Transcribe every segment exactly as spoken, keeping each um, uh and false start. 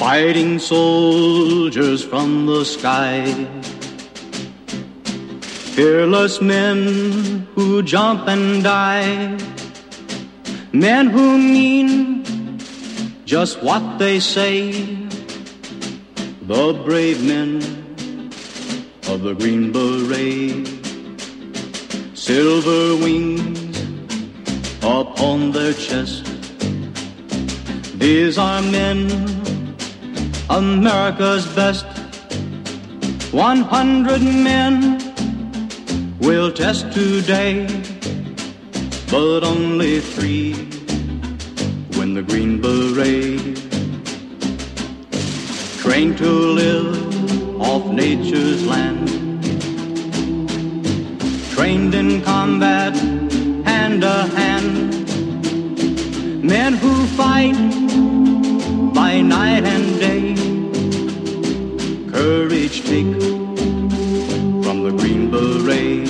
fighting soldiers from the sky, fearless men who jump and die, men who mean just what they say, the brave men of the Green Beret, silver wings upon their chest. These are men, America's best. One hundred men will test today, but only three win the Green Beret. Trained to live off nature's land, trained in combat hand to hand, men who fight by night and day, courage take from the Green Beret,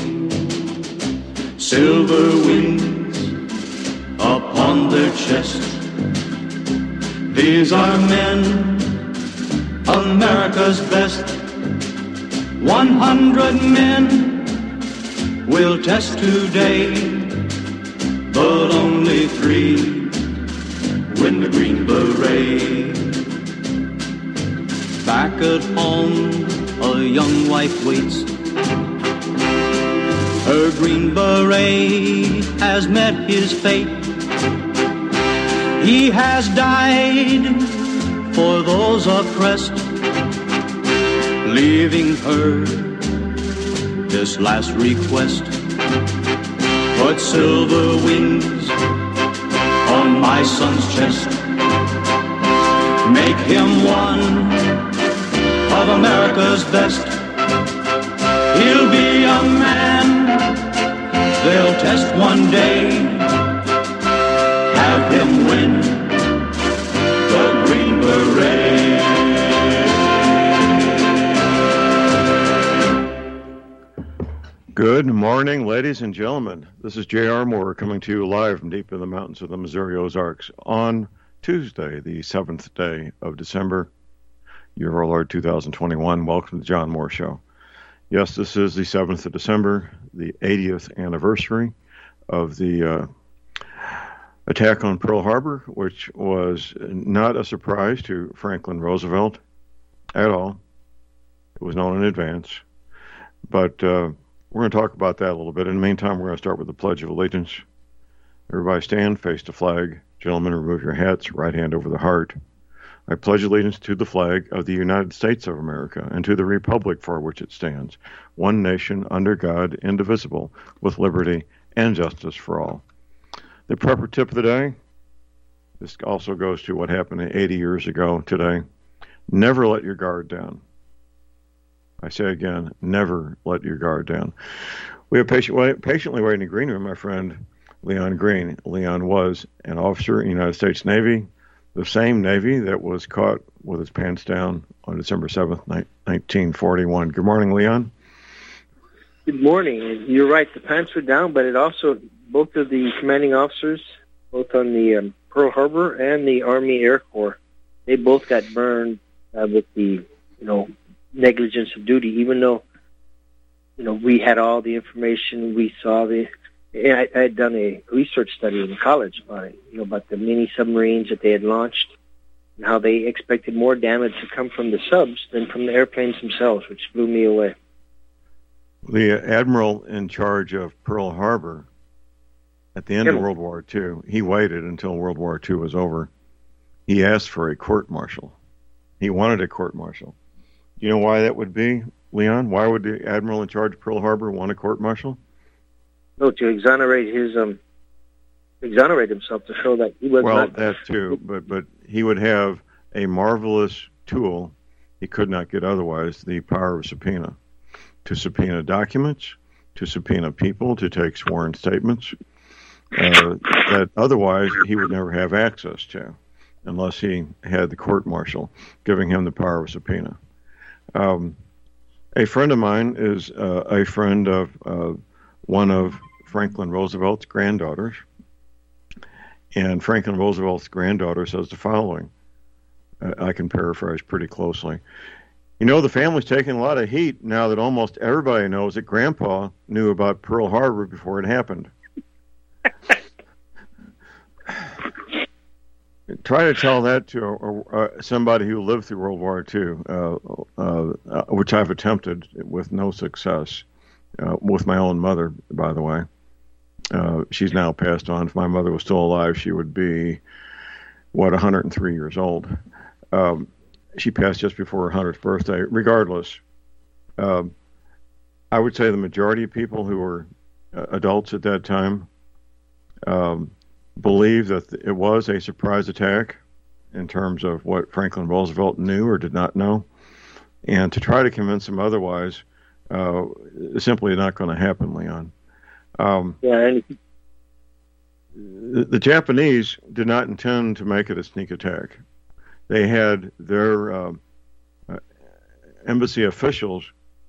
silver wings upon their chest. These are men, America's best. One hundred men will test today, but only three win the Green Beret. Back at home, a young wife waits. Her Green Beret has met his fate. He has died for those oppressed, leaving her this last request. Put silver wings on my son's chest. Make him one of America's best. He'll be a man they'll test one day. Have him win the Green Beret. Good morning, ladies and gentlemen. This is J R. Moore coming to you live from deep in the mountains of the Missouri Ozarks on Tuesday, the seventh day of December, year of our Lord two thousand twenty-one. Welcome to the John Moore Show. Yes, this is the seventh of December, the eightieth anniversary of the uh, attack on Pearl Harbor, which was not a surprise to Franklin Roosevelt at all. It was known in advance. But uh, we're going to talk about that a little bit. In the meantime, we're going to start with the Pledge of Allegiance. Everybody stand, face the flag. Gentlemen, remove your hats, right hand over the heart. I pledge allegiance to the flag of the United States of America and to the republic for which it stands, one nation under God, indivisible, with liberty and justice for all. The prepper tip of the day, this also goes to what happened eighty years ago today. Never let your guard down. I say again, never let your guard down. We have patient, wait, patiently waiting in the green room, my friend Leon Green. Leon was an officer in the United States Navy, the same Navy that was caught with his pants down on December seventh, nineteen forty-one. Good morning, Leon. Good morning. You're right, the pants were down, but it also, both of the commanding officers, both on the um, Pearl Harbor and the Army Air Corps, they both got burned uh, with the, you know, negligence of duty, even though, you know, we had all the information, we saw the, I, I had done a research study in college about it, you know, about the mini submarines that they had launched and how they expected more damage to come from the subs than from the airplanes themselves, which blew me away. The admiral in charge of Pearl Harbor at the end yeah. of World War Two, he waited until World War Two was over. He asked for a court-martial. He wanted a court-martial. Do you know why that would be, Leon? Why would the admiral in charge of Pearl Harbor want a court-martial? No, to exonerate his, um, exonerate himself to show that he was well, not... Well, that too, but, but he would have a marvelous tool he could not get otherwise, the power of subpoena, to subpoena documents, to subpoena people, to take sworn statements, uh, that otherwise he would never have access to, unless he had the court-martial giving him the power of subpoena. Um, a friend of mine is uh, a friend of uh, one of Franklin Roosevelt's granddaughters, and Franklin Roosevelt's granddaughter says the following. I can paraphrase pretty closely. You know, the family's taking a lot of heat now that almost everybody knows that Grandpa knew about Pearl Harbor before it happened. Try to tell that to uh, uh, somebody who lived through World War Two, uh, uh, uh, which I've attempted with no success, uh, with my own mother, by the way. Uh, she's now passed on. If my mother was still alive, she would be, what, one hundred three years old. Um, she passed just before her one hundredth birthday. Regardless, uh, I would say the majority of people who were uh, adults at that time um, believed that it was a surprise attack in terms of what Franklin Roosevelt knew or did not know. And to try to convince them otherwise uh, is simply not going to happen, Leon. Um, yeah, and the, the Japanese did not intend to make it a sneak attack. They had their uh, uh, embassy officials,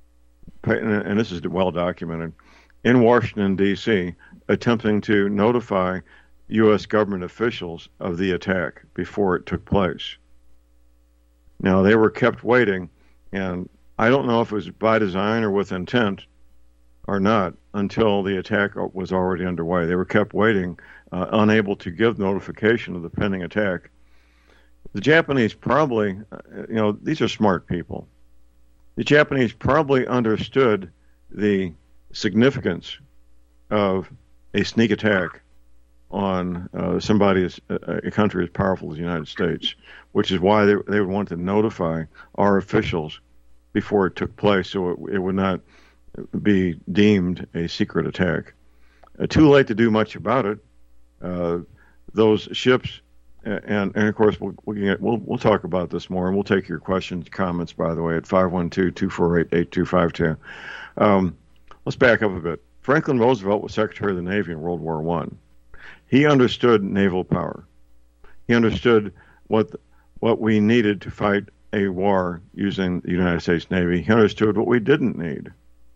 and this is well documented, in Washington, D C, attempting to notify U S government officials of the attack before it took place. Now, they were kept waiting, and I don't know if it was by design or with intent or not, until the attack was already underway. They were kept waiting, uh, unable to give notification of the pending attack. The Japanese probably, you know, these are smart people. The Japanese probably understood the significance of a sneak attack on uh, somebody, as, a country as powerful as the United States, which is why they, they would want to notify our officials before it took place so it, it would not be deemed a secret attack. Uh, too late to do much about it. Uh, those ships, and, and of course, we'll, we'll, get, we'll, we'll talk about this more, and we'll take your questions, comments, by the way, at five one two, two four eight, eight two five two. Um, let's back up a bit. Franklin Roosevelt was Secretary of the Navy in World War One. He understood naval power. He understood what what we needed to fight a war using the United States Navy. He understood what we didn't need.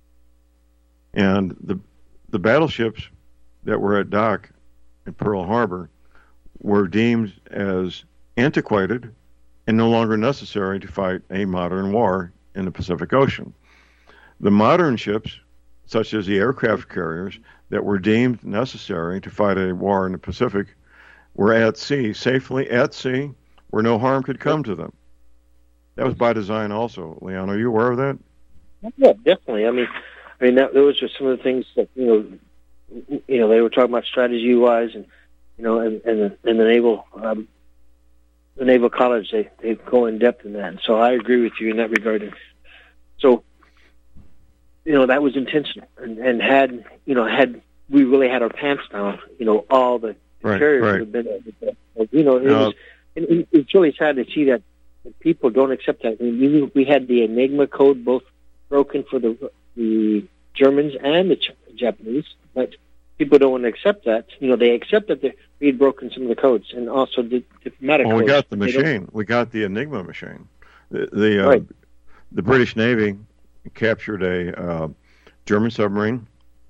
And the the battleships that were at dock in Pearl Harbor were deemed as antiquated and no longer necessary to fight a modern war in the Pacific Ocean. The modern ships, such as the aircraft carriers that were deemed necessary to fight a war in the Pacific, were at sea, safely at sea, where no harm could come to them. That was by design also. Leon, are you aware of that? Yeah, definitely. I mean, I mean, that, those are some of the things that, you know, you know, they were talking about strategy-wise, and, you know, and, and, the, and the naval, um, the Naval College, they, they go in depth in that. And so I agree with you in that regard. And so, you know, that was intentional. And, and had, you know, had we really had our pants down, you know, all the right, carriers right. would have been, you know, it no. was, and it's really sad to see that people don't accept that. I mean, we, we had the Enigma code both broken for the the Germans and the Ch- Japanese, but people don't want to accept that. You know, they accept that they, we had broken some of the codes, and also the diplomatic well, codes. we got the machine. We got the Enigma machine. The the, uh, right. the British Navy captured a uh, German submarine.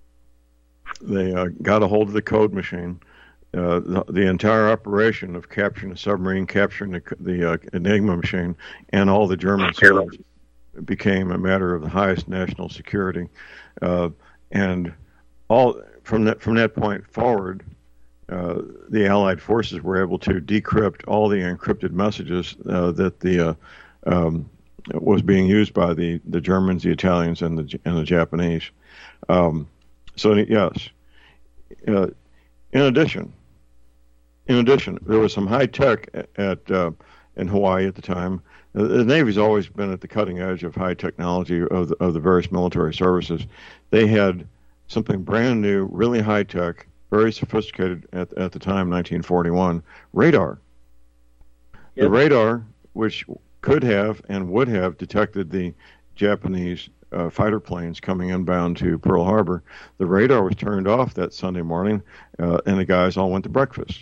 They uh, got a hold of the code machine. Uh, the, the entire operation of capturing the submarine, capturing the, the uh, Enigma machine, and all the German sailors became a matter of the highest national security. Uh, and all from that from that point forward, uh, the Allied forces were able to decrypt all the encrypted messages uh, that the uh, um, was being used by the, the Germans, the Italians, and the and the Japanese. Um, so yes. Uh, in addition. In addition, there was some high tech at, at uh, in Hawaii at the time. The, the Navy's always been at the cutting edge of high technology of the, of the various military services. They had something brand new, really high tech, very sophisticated at at the time, nineteen forty-one, radar. Yep. The radar, which could have and would have detected the Japanese uh, fighter planes coming inbound to Pearl Harbor, the radar was turned off that Sunday morning, uh, and the guys all went to breakfast.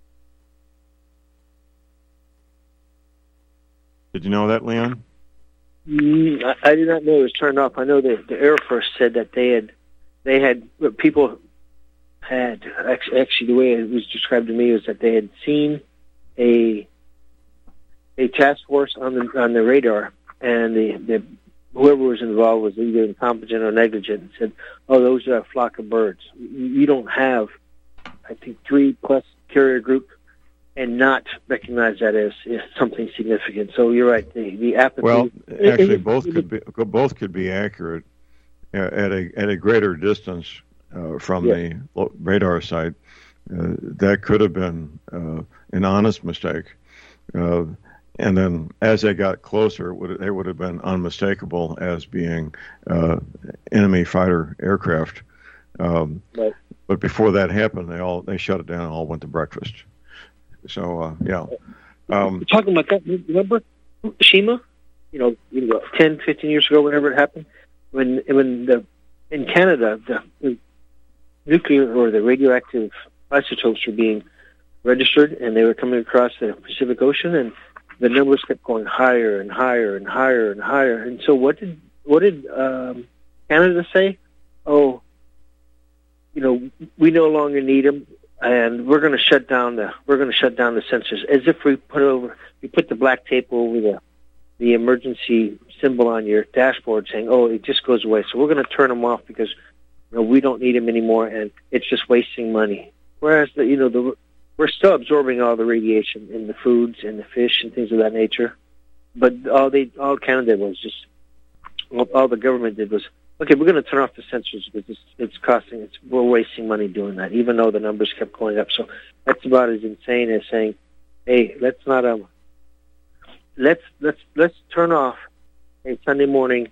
Did you know that, Leon? Mm, I, I did not know it was turned off. I know that the Air Force said that they had, they had people had actually the way it was described to me was that they had seen a a task force on the on the radar, and the, the whoever was involved was either incompetent or negligent, and said, "Oh, those are a flock of birds." You don't have, I think, three plus carrier group, and not recognize that as, as something significant. So you're right. The the apathy. Well, actually, it, it, both it, could be both could be accurate at a at a greater distance uh, from yeah. the radar site. Uh, that could have been uh, an honest mistake, uh, and then as they got closer, it would, they would have been unmistakable as being uh, enemy fighter aircraft. Um, right. But before that happened, they all they shut it down and all went to breakfast. So uh, yeah, um, talking about that. Remember Fukushima? You know, you know, ten, fifteen years ago, whenever it happened, when when the in Canada the, the nuclear or the radioactive isotopes were being registered, and they were coming across the Pacific Ocean, and the numbers kept going higher and higher and higher and higher. And so, what did what did um, Canada say? Oh, you know, we no longer need them, and we're going to shut down the we're going to shut down the sensors, as if we put over we put the black tape over the the emergency symbol on your dashboard, saying, "Oh, it just goes away." So we're going to turn them off because you know, we don't need them anymore, and it's just wasting money. Whereas, the, you know, the, we're still absorbing all the radiation in the foods and the fish and things of that nature. But all they, all Canada was just, all, all the government did was, okay, we're going to turn off the sensors because it's, it's costing, it's, we're wasting money doing that, even though the numbers kept going up. So that's about as insane as saying, hey, let's not, um, let's let's let's turn off a Sunday morning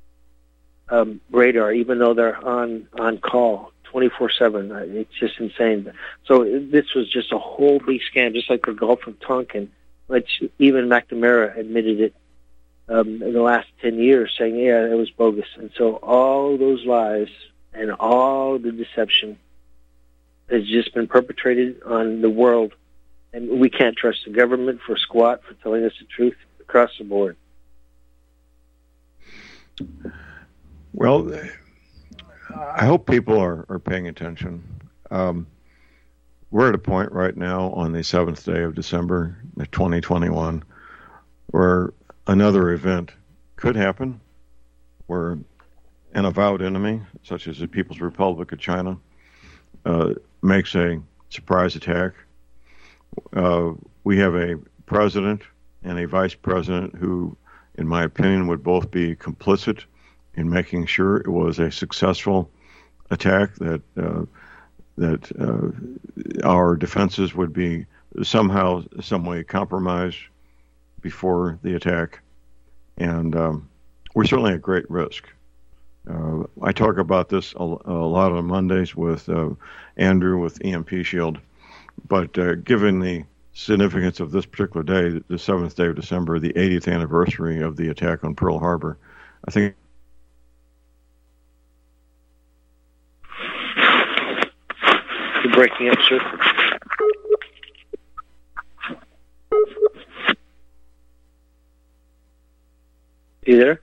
um, radar, even though they're on on call twenty-four seven. It's just insane. So this was just a whole big scam, just like the Gulf of Tonkin, which even McNamara admitted it um, in the last ten years, saying, yeah, it was bogus. And so all those lies and all the deception has just been perpetrated on the world. And we can't trust the government for squat for telling us the truth across the board. Well, I hope people are, are paying attention. Um, we're at a point right now on the seventh day of December, twenty twenty-one, where another event could happen, where an avowed enemy, such as the People's Republic of China, uh, makes a surprise attack. Uh, we have a president and a vice president who, in my opinion, would both be complicit in making sure it was a successful attack, that uh, that uh, our defenses would be somehow, some way compromised before the attack. And um, we're certainly at great risk. Uh, I talk about this a, a lot on Mondays with uh, Andrew with E M P Shield. But uh, given the significance of this particular day, the seventh day of December, the eightieth anniversary of the attack on Pearl Harbor, I think You're breaking up, sir. You there?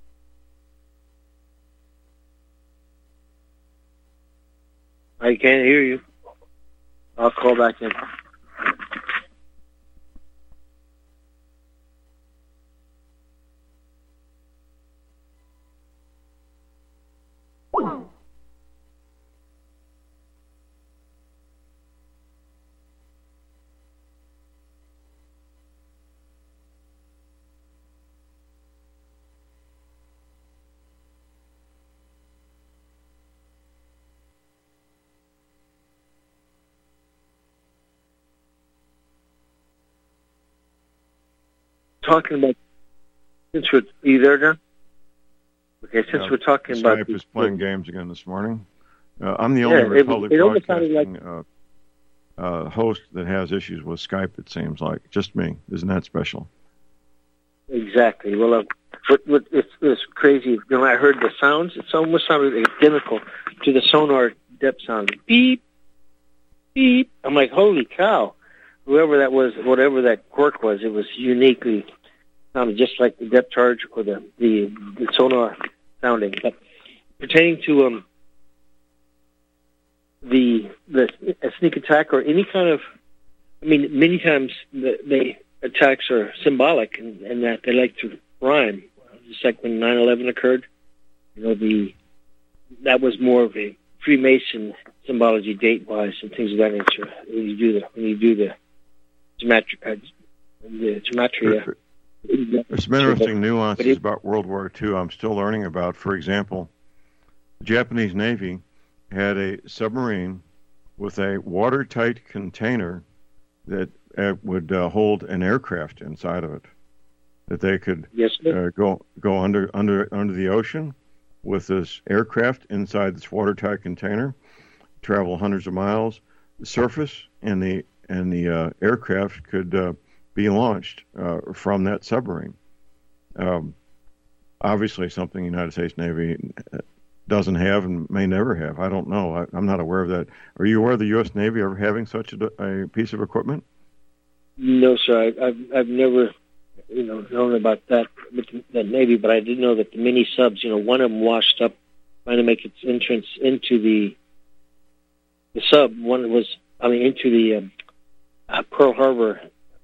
I can't hear you. I'll call back in. Talking about, since we're, are you there, John? Okay, since yeah, we're talking Skype about... Skype is playing games again this morning. Uh, I'm the yeah, only it, Republic it almost sounded Broadcasting like, uh, uh, host that has issues with Skype, it seems like. Just me. Isn't that special? Exactly. Well, uh, what, what, it's, it's crazy. When I heard the sounds, it almost sounded identical to the sonar depth sound. Beep, beep. I'm like, holy cow. Whoever that was, whatever that quirk was, it was uniquely sounded just like the depth charge or the, the, the sonar sounding. But pertaining to um, the the a sneak attack or any kind of, I mean, many times the, they attacks are symbolic, and, and that they like to rhyme. Just like when nine eleven occurred, you know, the that was more of a Freemason symbology, date-wise, and things of that nature. When you do the when you do the gematria, uh, the gematria. There's some interesting nuances it, about World War Two I'm still learning about. For example, the Japanese Navy had a submarine with a watertight container that uh, would uh, hold an aircraft inside of it, that they could yes, uh, go go under under under the ocean with this aircraft inside this watertight container, travel hundreds of miles, surface, and the and the uh, aircraft could uh, be launched uh, from that submarine. Um, obviously, something the United States Navy doesn't have and may never have. I don't know. I, I'm not aware of that. Are you aware of the U S Navy ever having such a, a piece of equipment? No, sir. I, I've I've never, you know, known about that with the Navy, but I did know that the mini subs, you know, one of them washed up trying to make its entrance into the the sub. One was, I mean, into the um, uh, Pearl Harbor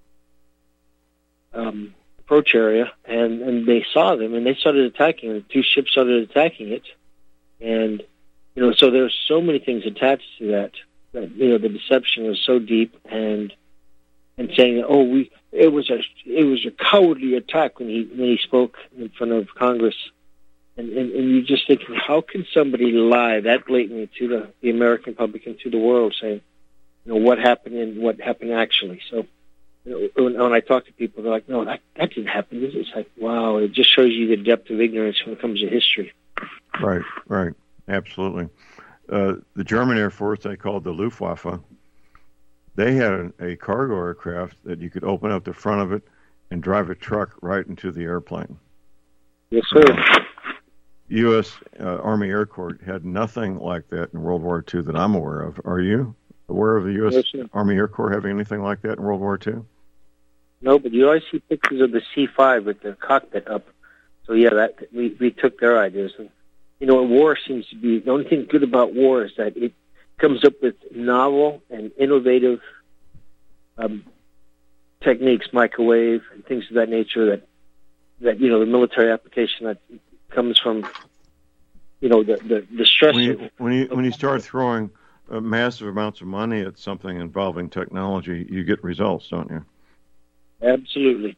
um, approach area, and, and they saw them, and they started attacking. The two ships started attacking it, and you know, so there's so many things attached to that. That you know, the deception was so deep, and and saying, "Oh, we it was a it was a cowardly attack," when he when he spoke in front of Congress, and and, and you just think, how can somebody lie that blatantly to the, the American public and to the world, saying, you know, what happened and what happened actually? So, you know, when, when I talk to people, they're like, "No, that that didn't happen." It's like, wow, it just shows you the depth of ignorance when it comes to history. Right, right, absolutely. Uh, the German Air Force, they called the Luftwaffe. They had a cargo aircraft that you could open up the front of it and drive a truck right into the airplane. Yes, sir. Uh, U S Uh, Army Air Corps had nothing like that in World War Two that I'm aware of. Are you aware of the U S Yes, Army Air Corps having anything like that in World War Two? No, but you always see pictures of the C five with the cockpit up. So, yeah, that we, we took their ideas. And, you know, war seems to be, the only thing good about war is that it comes up with novel and innovative um, techniques, microwave and things of that nature, that, that, you know, the military application that comes from, you know, the, the, the stress. When you, when you, when you start throwing uh, massive amounts of money at something involving technology, you get results, don't you? Absolutely.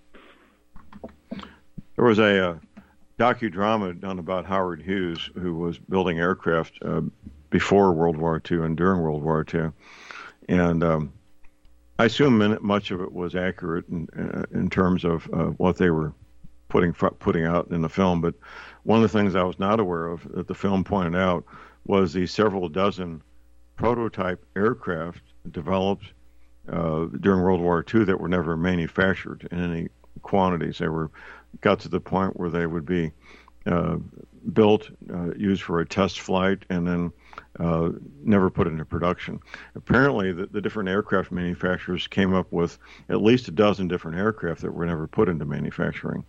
There was a uh, docudrama done about Howard Hughes, who was building aircraft uh, before World War Two and during World War Two. And um, I assume much of it was accurate in, uh, in terms of uh, what they were putting putting out in the film. But one of the things I was not aware of that the film pointed out was the several dozen prototype aircraft developed uh, during World War Two that were never manufactured in any quantities. They were got to the point where they would be uh, built, uh, used for a test flight, and then uh, never put into production. Apparently, the, the different aircraft manufacturers came up with at least a dozen different aircraft that were never put into manufacturing.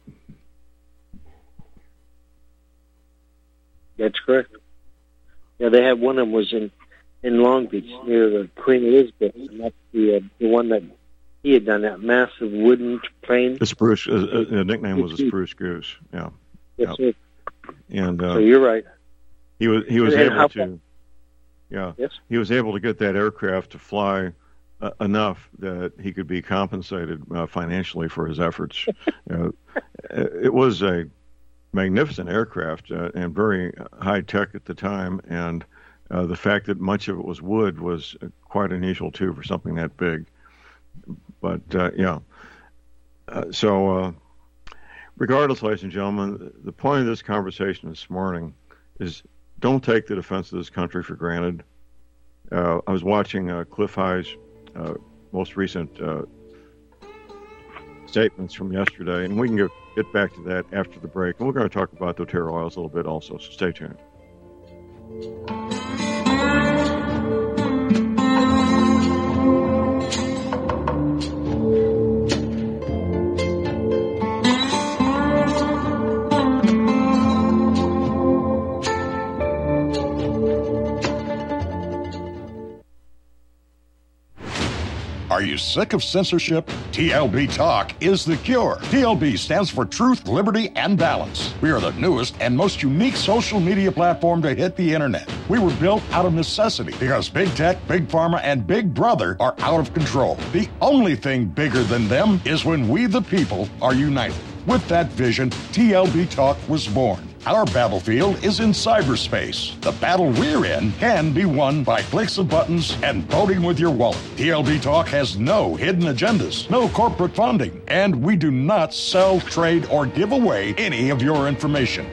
That's correct. Yeah, they had one of them was in, in Long Beach near the Queen Elizabeth, and that's the uh, the one that he had done, that massive wooden plane. The spruce, uh, the nickname was a spruce goose. Yeah. Yes, yep. sir. And uh, so you're right. He was he was and, and able how, to. Yeah. Yes. He was able to get that aircraft to fly uh, enough that he could be compensated uh, financially for his efforts. uh, it was a magnificent aircraft uh, and very high tech at the time, and uh, the fact that much of it was wood was quite unusual too for something that big. But uh, yeah, uh, so uh, regardless, ladies and gentlemen, the point of this conversation this morning is don't take the defense of this country for granted. Uh, I was watching uh, Cliff High's uh, most recent uh, statements from yesterday, and we can get, get back to that after the break. And we're going to talk about doTERRA oils a little bit also, so stay tuned. Are you sick of censorship? T L B Talk is the cure. T L B stands for Truth, Liberty, and Balance. We are the newest and most unique social media platform to hit the internet. We were built out of necessity because big tech, big pharma, and big brother are out of control. The only thing bigger than them is when we, the people, are united. With that vision, T L B Talk was born. Our battlefield is in cyberspace. The battle we're in can be won by clicks of buttons and voting with your wallet. T L B Talk has no hidden agendas, no corporate funding, and we do not sell, trade, or give away any of your information.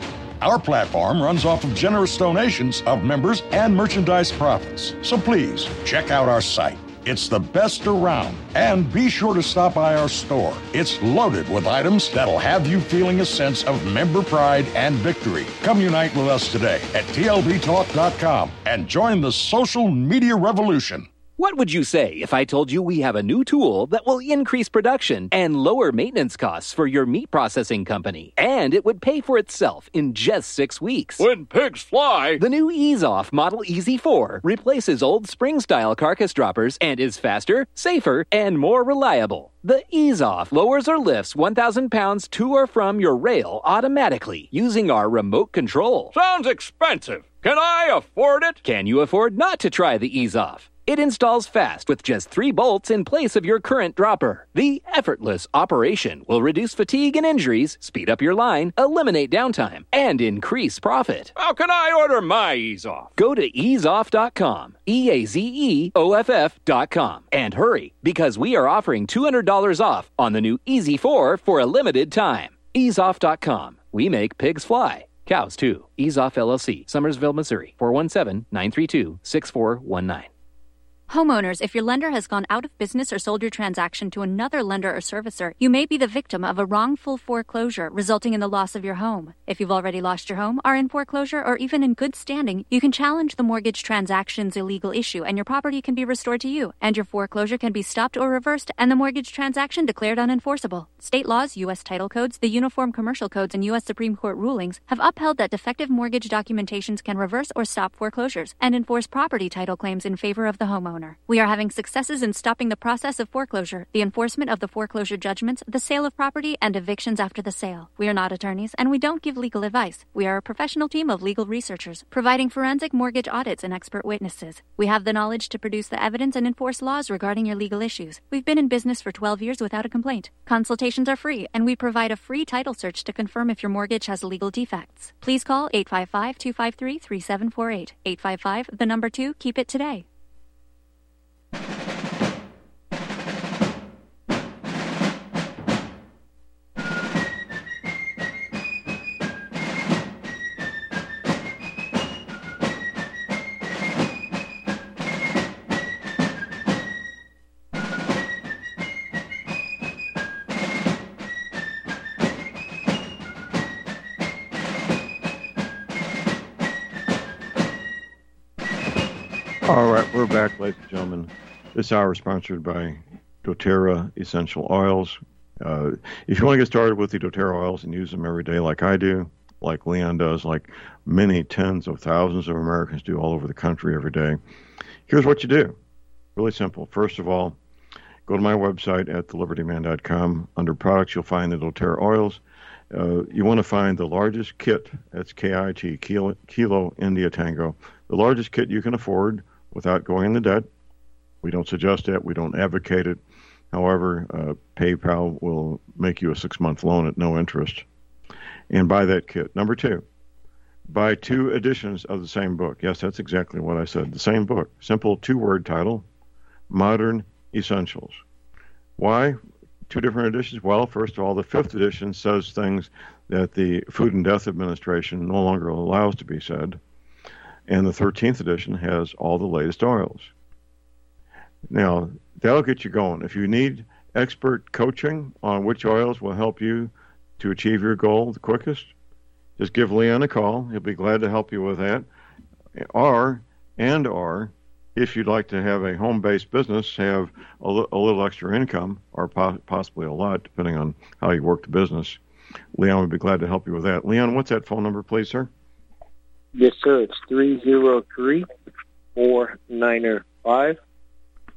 Our platform runs off of generous donations of members and merchandise profits. So please, check out our site. It's the best around. And be sure to stop by our store. It's loaded with items that'll have you feeling a sense of member pride and victory. Come unite with us today at T L B talk dot com and join the social media revolution. What would you say if I told you we have a new tool that will increase production and lower maintenance costs for your meat processing company? And it would pay for itself in just six weeks. When pigs fly! The new Ease Off Model E Z four replaces old spring-style carcass droppers and is faster, safer, and more reliable. The Ease Off lowers or lifts one thousand pounds to or from your rail automatically using our remote control. Sounds expensive. Can I afford it? Can you afford not to try the Ease Off? It installs fast with just three bolts in place of your current dropper. The effortless operation will reduce fatigue and injuries, speed up your line, eliminate downtime, and increase profit. How can I order my Ease Off? Go to ease off dot com, E A Z E O F F dot com, and hurry because we are offering two hundred dollars off on the new E Z four for a limited time. ease off dot com. We make pigs fly. Cows, too. Ease Off L L C, Summersville, Missouri, four one seven, nine three two, six four one nine. Homeowners, if your lender has gone out of business or sold your transaction to another lender or servicer, you may be the victim of a wrongful foreclosure resulting in the loss of your home. If you've already lost your home, are in foreclosure, or even in good standing, you can challenge the mortgage transaction's illegal issue and your property can be restored to you, and your foreclosure can be stopped or reversed and the mortgage transaction declared unenforceable. State laws, U S title codes, the Uniform Commercial Codes, and U S Supreme Court rulings have upheld that defective mortgage documentations can reverse or stop foreclosures and enforce property title claims in favor of the homeowner. We are having successes in stopping the process of foreclosure, the enforcement of the foreclosure judgments, the sale of property, and evictions after the sale. We are not attorneys, and we don't give legal advice. We are a professional team of legal researchers, providing forensic mortgage audits and expert witnesses. We have the knowledge to produce the evidence and enforce laws regarding your legal issues. We've been in business for twelve years without a complaint. Consultations are free, and we provide a free title search to confirm if your mortgage has legal defects. Please call eight five five, two five three, three seven four eight. eight five five, the number two, keep it today. All right, we're back, ladies and gentlemen. This hour is sponsored by doTERRA Essential Oils. Uh, if you want to get started with the doTERRA oils and use them every day like I do, like Leon does, like many tens of thousands of Americans do all over the country every day, here's what you do. Really simple. First of all, go to my website at the liberty man dot com. Under products, you'll find the doTERRA oils. Uh, you want to find the largest kit, that's K I T, Kilo, Kilo India Tango, the largest kit you can afford without going into debt. We don't suggest that. We don't advocate it. However, uh, PayPal will make you a six-month loan at no interest. And buy that kit. Number two, buy two editions of the same book. Yes, that's exactly what I said. The same book. Simple two-word title, Modern Essentials. Why two different editions? Well, first of all, the fifth edition says things that the Food and Death Administration no longer allows to be said. And the thirteenth edition has all the latest oils. Now, that'll get you going. If you need expert coaching on which oils will help you to achieve your goal the quickest, just give Leon a call. He'll be glad to help you with that. Or, and or, if you'd like to have a home-based business, have a, li- a little extra income, or po- possibly a lot, depending on how you work the business, Leon would be glad to help you with that. Leon, what's that phone number, please, sir? Yes, sir. It's three zero three, four nine five,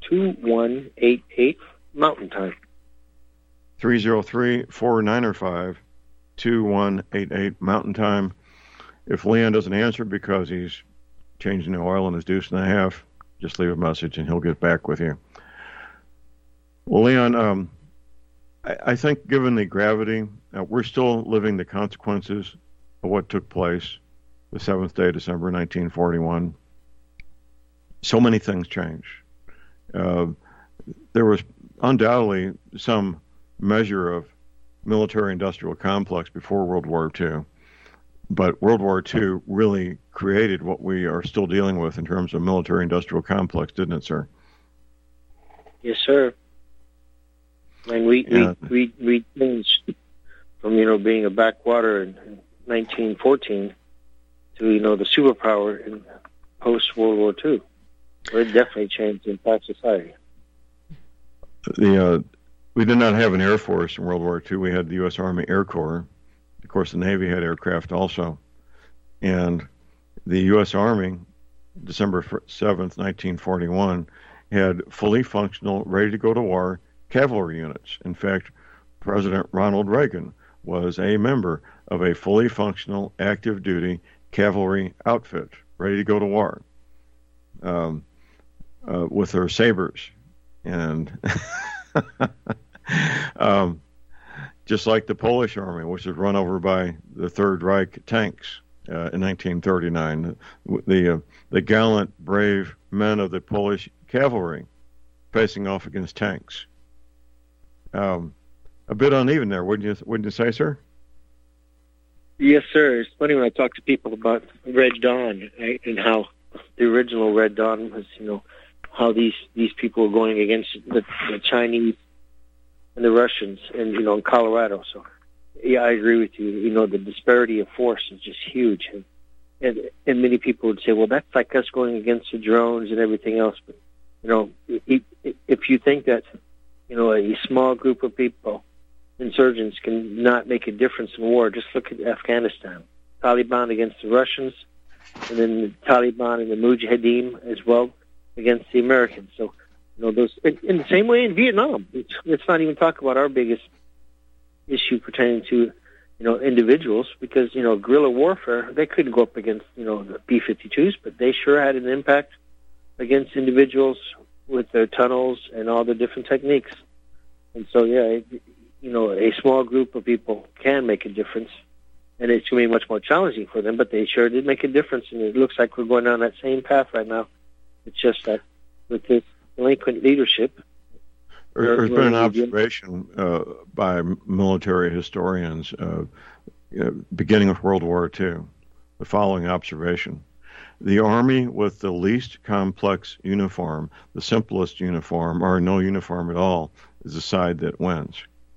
two one eight eight Mountain Time. three oh three, four nine five, two one eight eight Mountain Time. If Leon doesn't answer because he's changing the oil in his deuce and a half, just leave a message and he'll get back with you. Well, Leon, um, I, I think given the gravity, uh, we're still living the consequences of what took place the seventh day of December nineteen forty-one. So many things changed. Uh, there was undoubtedly some measure of military-industrial complex before World War Two, but World War Two really created what we are still dealing with in terms of military-industrial complex, didn't it, sir? Yes, sir. I mean, we, yeah. we, we, we changed from, you know, being a backwater in nineteen fourteen to, you know, the superpower in post-World War Two. It definitely changed the entire society. The, uh, we did not have an Air Force in World War Two. We had the U S Army Air Corps. Of course, the Navy had aircraft also. And the U S Army, December seventh, nineteen forty-one, had fully functional, ready-to-go-to-war cavalry units. In fact, President Ronald Reagan was a member of a fully functional, active-duty cavalry outfit, ready to go to war, um, uh, with their sabers. And um, just like the Polish army, which was run over by the Third Reich tanks uh, in nineteen thirty-nine, the, uh, the gallant, brave men of the Polish cavalry facing off against tanks. Um, a bit uneven there, wouldn't you, wouldn't you say, sir? Yes, sir. It's funny when I talk to people about Red Dawn, right, and how the original Red Dawn was, you know, how these, these people were going against the, the Chinese and the Russians, and, you know, in Colorado. So, yeah, I agree with you. You know, the disparity of force is just huge. And, and, and many people would say, well, that's like us going against the drones and everything else. But, you know, if, if you think that, you know, a small group of people, insurgents, can not make a difference in war, just look at Afghanistan. Taliban against the Russians, and then the Taliban and the Mujahideen as well against the Americans. So, you know, those in, in the same way in Vietnam. It's, let's not even talk about our biggest issue pertaining to, you know, individuals, because, you know, guerrilla warfare, they couldn't go up against, you know, the B fifty-twos, but they sure had an impact against individuals with their tunnels and all the different techniques. And so, yeah, it, you know, a small group of people can make a difference, and it's going to be much more challenging for them, but they sure did make a difference, and it looks like we're going down that same path right now. It's just that with this delinquent leadership... There, there's been an observation uh, by military historians uh, you know, beginning with World War Two, the following observation. The Army with the least complex uniform, the simplest uniform, or no uniform at all, is the side that wins.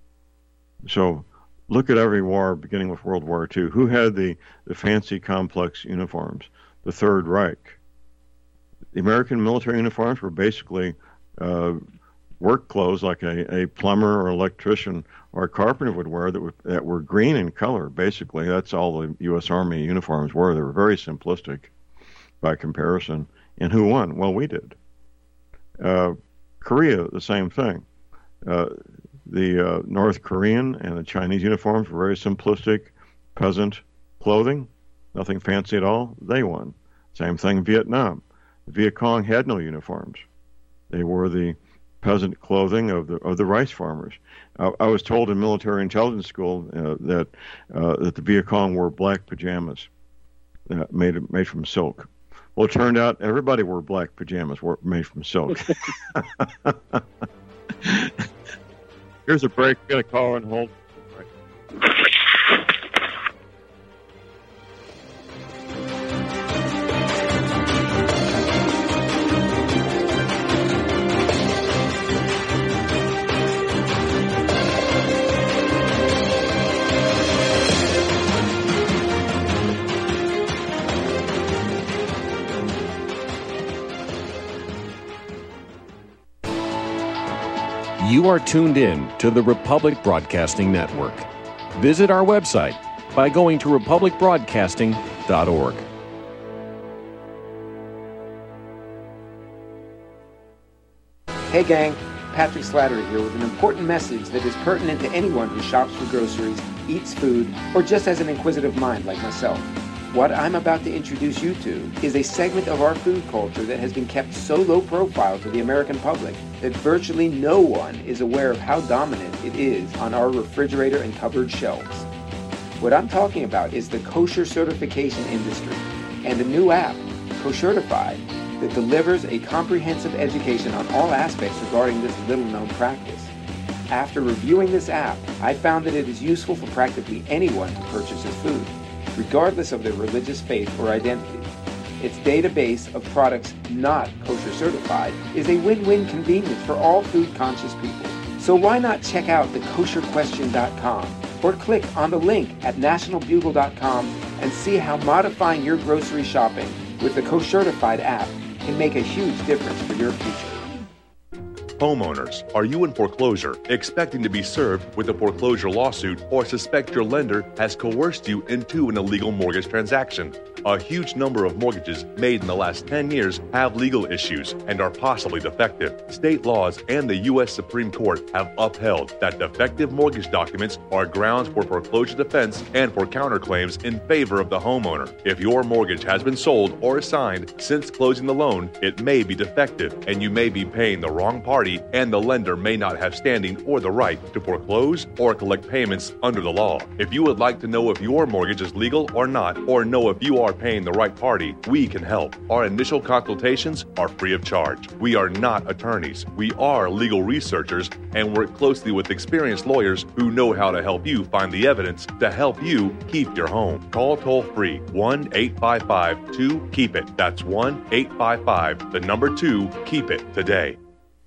So look at every war beginning with World War Two. Who had the, the fancy, complex uniforms? The Third Reich. The American military uniforms were basically uh, work clothes like a, a plumber or electrician or a carpenter would wear that were, that were green in color, basically. That's all the U S Army uniforms were. They were very simplistic by comparison. And who won? Well, we did. Uh, Korea, the same thing. Uh, the uh, North Korean and the Chinese uniforms were very simplistic, peasant clothing, nothing fancy at all. They won. Same thing in Vietnam. The Viet Cong had no uniforms. They wore the peasant clothing of the of the rice farmers. I, I was told in military intelligence school uh, that uh, that the Viet Cong wore black pajamas uh, made made from silk. Well, it turned out everybody wore black pajamas were made from silk. Here's a break. We're going to call and hold. Right. You are tuned in to the Republic Broadcasting Network. Visit our website by going to republic broadcasting dot org. Hey gang, Patrick Slattery here with an important message that is pertinent to anyone who shops for groceries, eats food, or just has an inquisitive mind like myself. What I'm about to introduce you to is a segment of our food culture that has been kept so low profile to the American public that virtually no one is aware of how dominant it is on our refrigerator and cupboard shelves. What I'm talking about is the kosher certification industry and a new app, Koshertified, that delivers a comprehensive education on all aspects regarding this little-known practice. After reviewing this app, I found that it is useful for practically anyone who purchases food, regardless of their religious faith or identity. Its database of products not kosher certified is a win-win convenience for all food-conscious people. So why not check out the kosher question dot com or click on the link at national bugle dot com and see how modifying your grocery shopping with the Koshertified app can make a huge difference for your future. Homeowners, are you in foreclosure, expecting to be served with a foreclosure lawsuit, or suspect your lender has coerced you into an illegal mortgage transaction? A huge number of mortgages made in the last ten years have legal issues and are possibly defective. State laws and the U S Supreme Court have upheld that defective mortgage documents are grounds for foreclosure defense and for counterclaims in favor of the homeowner. If your mortgage has been sold or assigned since closing the loan, it may be defective and you may be paying the wrong party, and the lender may not have standing or the right to foreclose or collect payments under the law. If you would like to know if your mortgage is legal or not, or know if you are paying the right party, we can help. Our initial consultations are free of charge. We are not attorneys. We are legal researchers and work closely with experienced lawyers who know how to help you find the evidence to help you keep your home. Call toll-free one eight five five two keep it. That's one eight five five, the number two, keep it today.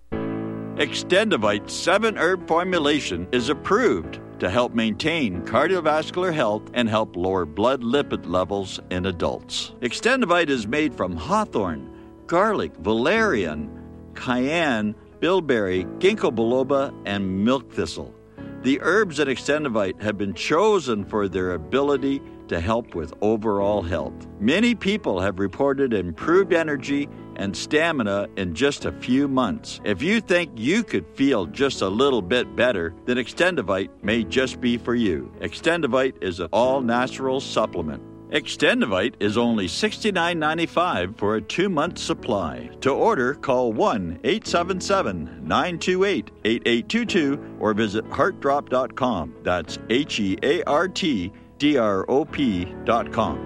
Extendivite seven herb formulation is approved to help maintain cardiovascular health and help lower blood lipid levels in adults. Extendivite is made from hawthorn, garlic, valerian, cayenne, bilberry, ginkgo biloba, and milk thistle. The herbs in Extendivite have been chosen for their ability to help with overall health. Many people have reported improved energy and stamina in just a few months. If you think you could feel just a little bit better, then Extendivite may just be for you. Extendivite is an all-natural supplement. Extendivite is only sixty-nine ninety-five for a two-month supply. To order, call one eight seven seven nine two eight eight eight two two or visit heart drop dot com. That's H E A R T D R O P dot com.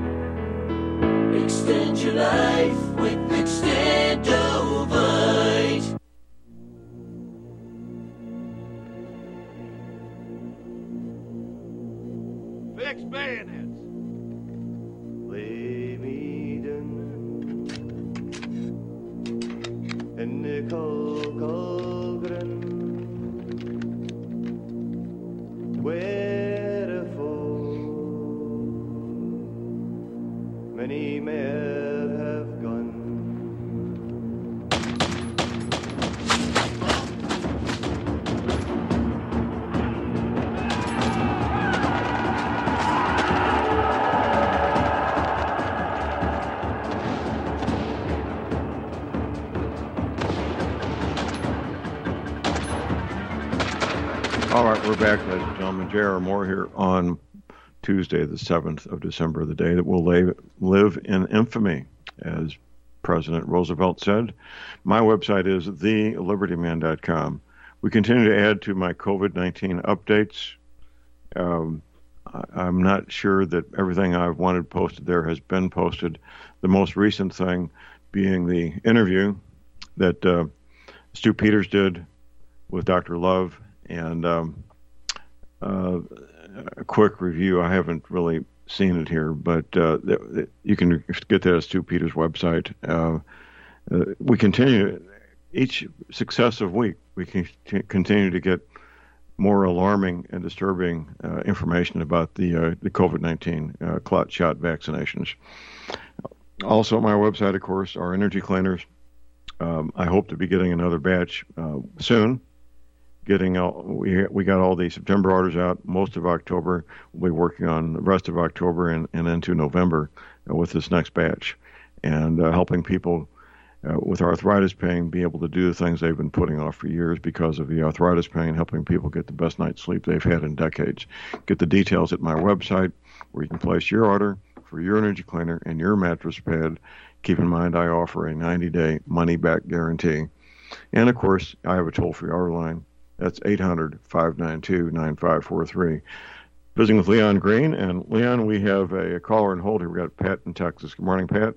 Extend your life with Extendovite. Fix bayonets. Lay me down in the cold, cold ground where a foe many men have gone. All right, we're back, ladies and gentlemen. J R. Moore here on Tuesday, the seventh of December, the day that will live, live in infamy, as President Roosevelt said. My website is the liberty man dot com. We continue to add to my COVID nineteen updates. Um, I, I'm not sure that everything I've wanted posted there has been posted. The most recent thing being the interview that uh, Stu Peters did with Doctor Love. And um, uh, a quick review, I haven't really seen it here, but uh, th- th- you can get that at Stu Peters' website. Uh, uh, we continue, each successive week, we can t- continue to get more alarming and disturbing uh, information about the uh, the COVID nineteen uh, clot shot vaccinations. Also on my website, of course, are energy cleaners. Um, I hope to be getting another batch uh, soon. Getting all, we we got all the September orders out. Most of October, we'll be working on the rest of October and, and into November uh, with this next batch, and uh, helping people uh, with arthritis pain, be able to do the things they've been putting off for years because of the arthritis pain, helping people get the best night's sleep they've had in decades. Get the details at my website, where you can place your order for your energy cleaner and your mattress pad. Keep in mind, I offer a ninety-day money-back guarantee. And, of course, I have a toll-free hour line. That's eight hundred, five nine two, nine five four three. Visiting with Leon Green. And, Leon, we have a, a caller in hold here. We've got Pat in Texas. Good morning, Pat.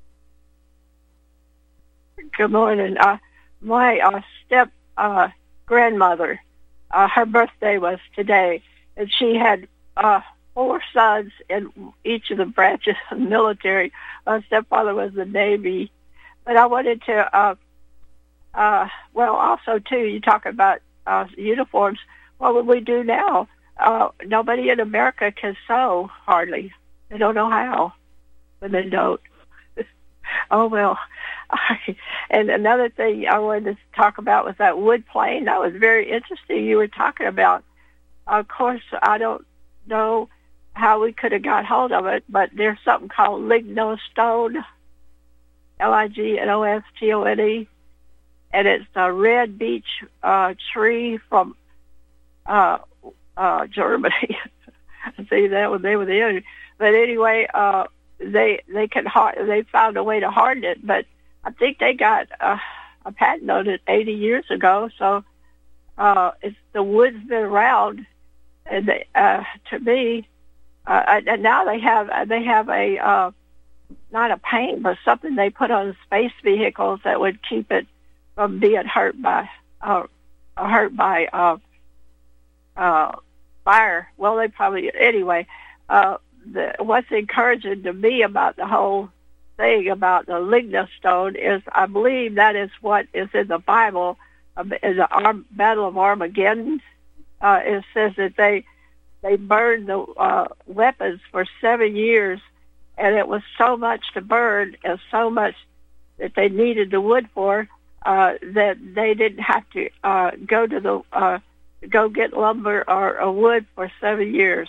Good morning. Uh, my uh, step uh, grandmother, uh, her birthday was today, and she had uh, four sons in each of the branches of the military. My stepfather was the Navy. But I wanted to, uh, uh, well, also, too, you talk about uh, uniforms. What would we do now? Uh, nobody in America can sew, hardly. They don't know how, but they don't. Oh, well. And another thing I wanted to talk about was that wood plane. That was very interesting you were talking about. Of course, I don't know how we could have got hold of it, but there's something called lignostone, L I G N O S T O N E, and it's a red beech uh, tree from uh, uh, Germany. See, that was they were the But anyway, uh, they they can hard, they found a way to harden it, but I think they got uh, a patent on it eighty years ago. So uh, it's the wood's been around, and they, uh, to me, uh, and now they have they have a uh, not a paint, but something they put on space vehicles that would keep it from being hurt by uh, hurt by uh, uh, fire. Well, they probably anyway. Uh, the, what's encouraging to me about the whole thing about the lignostone is I believe that is what is in the Bible, uh, in the Arm, Battle of Armageddon. Uh, it says that they they burned the uh, weapons for seven years, and it was so much to burn and so much that they needed the wood for uh, that they didn't have to uh, go to the uh, go get lumber or, or wood for seven years.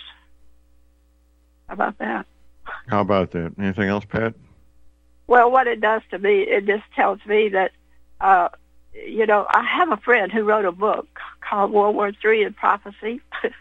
How about that? How about that? Anything else, Pat? Well, what it does to me, it just tells me that, uh, you know, I have a friend who wrote a book called World War Three and Prophecy.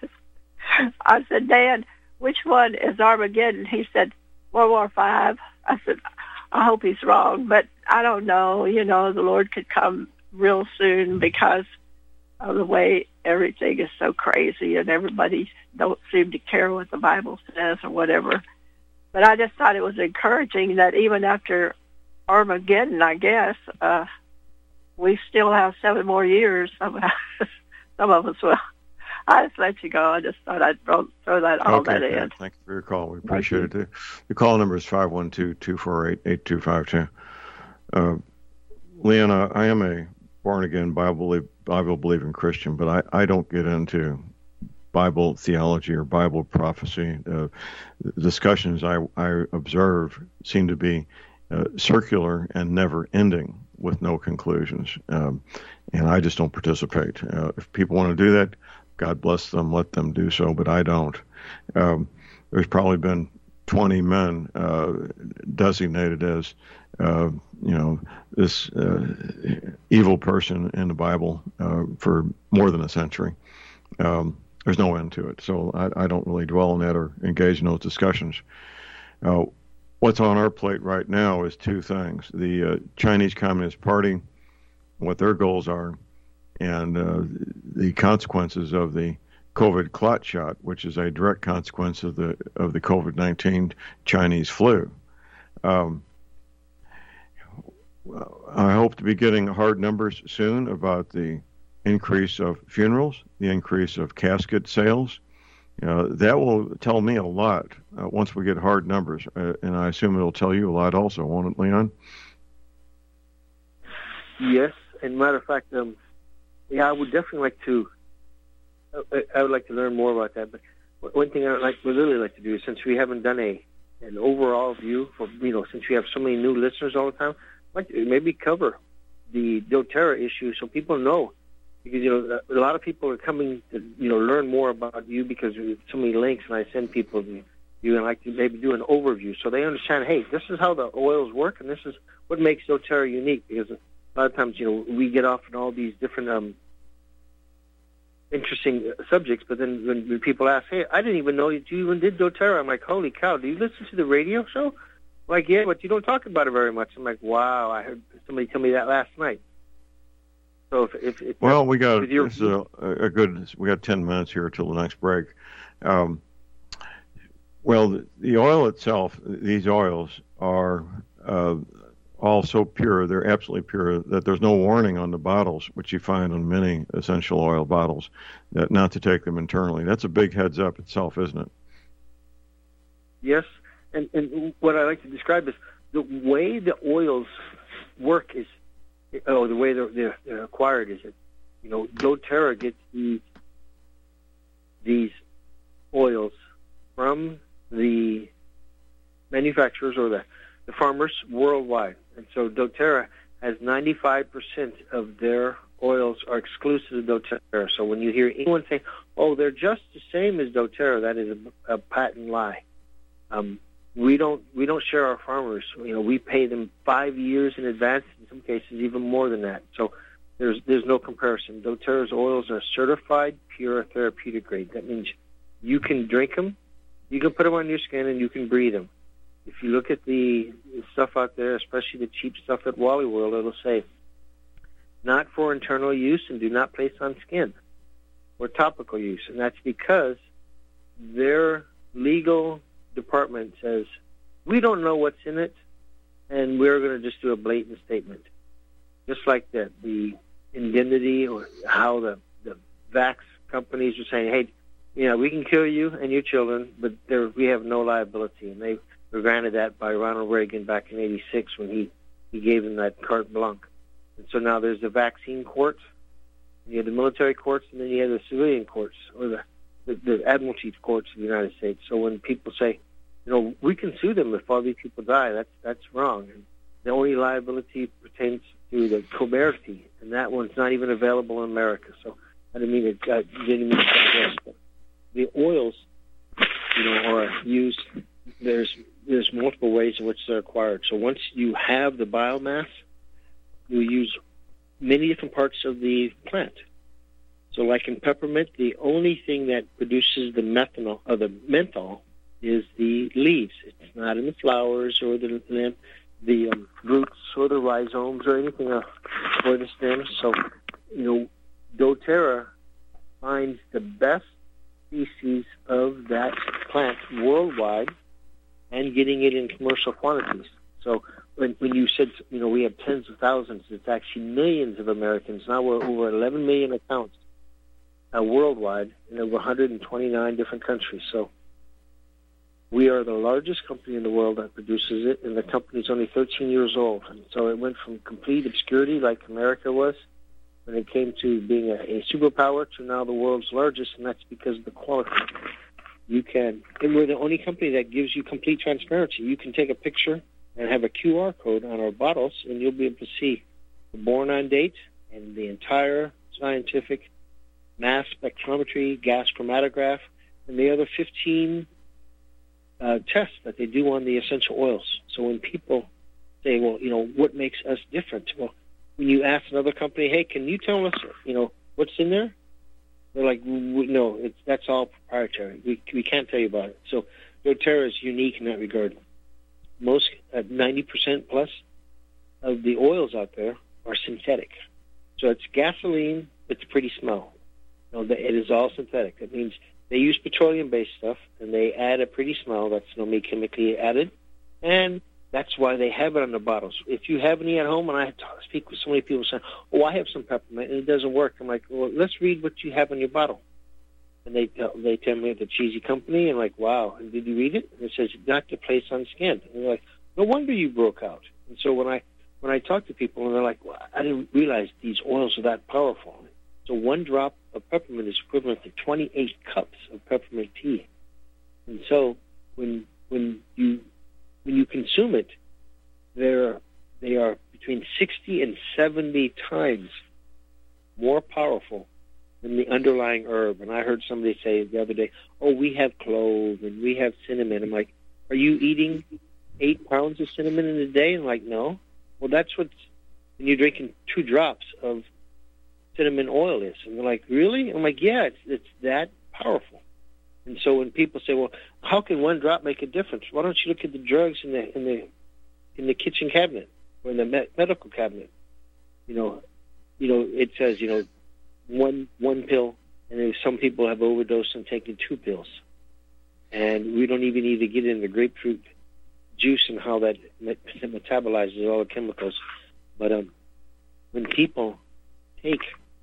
I said, Dan, which one is Armageddon? He said, World War Five. I said, I hope he's wrong, but I don't know. You know, the Lord could come real soon because of the way everything is so crazy and everybody don't seem to care what the Bible says or whatever. But I just thought it was encouraging that even after Armageddon, I guess, uh, we still have seven more years. Some, some of us will. I just let you go. I just thought I'd throw, throw that all okay, that in. Pat, thank you for your call. We appreciate it. Too. The call number is five one two, two four eight, eight two five two. Uh, Leanna, I am a born-again, Bible Bible-believing Christian, but I, I don't get into Bible theology or Bible prophecy. Uh, the discussions I, I observe seem to be uh, circular and never-ending with no conclusions, um, and I just don't participate. Uh, if people want to do that, God bless them, let them do so, but I don't. Um, there's probably been twenty men uh, designated as, uh, you know, this uh, evil person in the Bible uh, for more than a century. Um, there's no end to it, so I, I don't really dwell on that or engage in those discussions. Uh, what's on our plate right now is two things. The uh, Chinese Communist Party, what their goals are, and uh, the consequences of the COVID clot shot, which is a direct consequence of the of the COVID nineteen Chinese flu. Um, I hope to be getting hard numbers soon about the increase of funerals, the increase of casket sales. Uh, that will tell me a lot uh, once we get hard numbers, uh, and I assume it'll tell you a lot also, won't it, Leon? Yes, and matter of fact, um, yeah, I would definitely like to. I, I would like to learn more about that. But one thing I would like, would really like to do is, since we haven't done a an overall view for, you know, since we have so many new listeners all the time, I'd like to maybe cover the doTERRA issue so people know, because you know a lot of people are coming to you know learn more about you because there's so many links, and I send people to you and I like to maybe do an overview so they understand. Hey, this is how the oils work, and this is what makes doTERRA unique, because a lot of times, you know, we get off on all these different um, interesting subjects, but then when, when people ask, hey, I didn't even know you even did doTERRA, I'm like, holy cow, do you listen to the radio show? Like, yeah, but you don't talk about it very much. I'm like, wow, I heard somebody tell me that last night. So if, if, if well, we got this is a, a good. We got ten minutes here till the next break. Um, well, the, the oil itself, these oils are uh, all so pure. They're absolutely pure that there's no warning on the bottles, which you find on many essential oil bottles, that not to take them internally. That's a big heads up itself, isn't it? Yes, and and what I like to describe is the way the oils work is. Oh, the way they're, they're, they're acquired is that, you know, doTERRA gets these, these oils from the manufacturers or the, the farmers worldwide. And so doTERRA has ninety-five percent of their oils are exclusive to doTERRA. So when you hear anyone say, oh, they're just the same as doTERRA, that is a, a patent lie. Um, we don't we don't share our farmers. You know, we pay them five years in advance, in some cases even more than that. So there's there's no comparison. doTERRA's oils are certified pure therapeutic grade. That means you can drink them, you can put them on your skin, and you can breathe them. If you look at the stuff out there, especially the cheap stuff at Wally World, it'll say, not for internal use and do not place on skin or topical use. And that's because their legal department says, we don't know what's in it, and we're going to just do a blatant statement. Just like the, the indemnity or how the, the vax companies are saying, hey, you know, we can kill you and your children, but there, we have no liability. And they were granted that by Ronald Reagan back in eighty-six when he, he gave them that carte blanche. And so now there's the vaccine court, you have the military courts, and then you have the civilian courts, or the, the, the admiralty courts of the United States. So when people say, you know, we can sue them if all these people die, that's that's wrong. And the only liability pertains to the Coberti, and that one's not even available in America. So I didn't mean to, uh, didn't mean to digress, but the oils, you know, are used. There's there's multiple ways in which they're acquired. So once you have the biomass, you use many different parts of the plant. So like in peppermint, the only thing that produces the methanol or the menthol is the leaves. It's not in the flowers or the the, the um, roots or the rhizomes or anything else, or the stems. So, you know, doTERRA finds the best species of that plant worldwide and getting it in commercial quantities. So when, when you said, you know, we have tens of thousands, it's actually millions of Americans. Now we're over eleven million accounts uh, worldwide in over one hundred twenty-nine different countries. So we are the largest company in the world that produces it, and the company's only thirteen years old. And so it went from complete obscurity like America was when it came to being a, a superpower to now the world's largest, and that's because of the quality. You can, and we're the only company that gives you complete transparency. You can take a picture and have a Q R code on our bottles, and you'll be able to see the born on date and the entire scientific mass spectrometry, gas chromatograph, and the other fifteen uh, tests that they do on the essential oils. So when people say, well, you know, what makes us different? Well, when you ask another company, hey, can you tell us, you know, what's in there? They're like, no, it's, that's all proprietary. We we can't tell you about it. So doTERRA is unique in that regard. Most, uh, ninety percent plus of the oils out there are synthetic. So it's gasoline, it's a pretty smell. You know, it is all synthetic. That means they use petroleum-based stuff, and they add a pretty smell that's normally chemically added, and that's why they have it on the bottles. If you have any at home, and I speak with so many people saying, oh, I have some peppermint, and it doesn't work. I'm like, well, let's read what you have in your bottle. And they tell, they tell me the cheesy company, and I'm like, wow, and did you read it? And it says, not to place on skin. And they're like, no wonder you broke out. And so when I when I talk to people, and they're like, well, I didn't realize these oils are that powerful. So one drop of peppermint is equivalent to twenty-eight cups of peppermint tea. And so when when you when you consume it, they're they are between sixty and seventy times more powerful than the underlying herb. And I heard somebody say the other day, oh, we have clove and we have cinnamon. I'm like, are you eating eight pounds of cinnamon in a day? I'm like, no. Well, that's what when you're drinking two drops of cinnamon oil is. And they're like, really? I'm like, yeah, it's it's that powerful. And so when people say, well, how can one drop make a difference? Why don't you look at the drugs in the in the in the kitchen cabinet or in the me- medical cabinet? You know, you know, it says, you know, one one pill, and then some people have overdosed and taken two pills. And we don't even need to get into grapefruit juice and how that metabolizes all the chemicals. But um, when people take,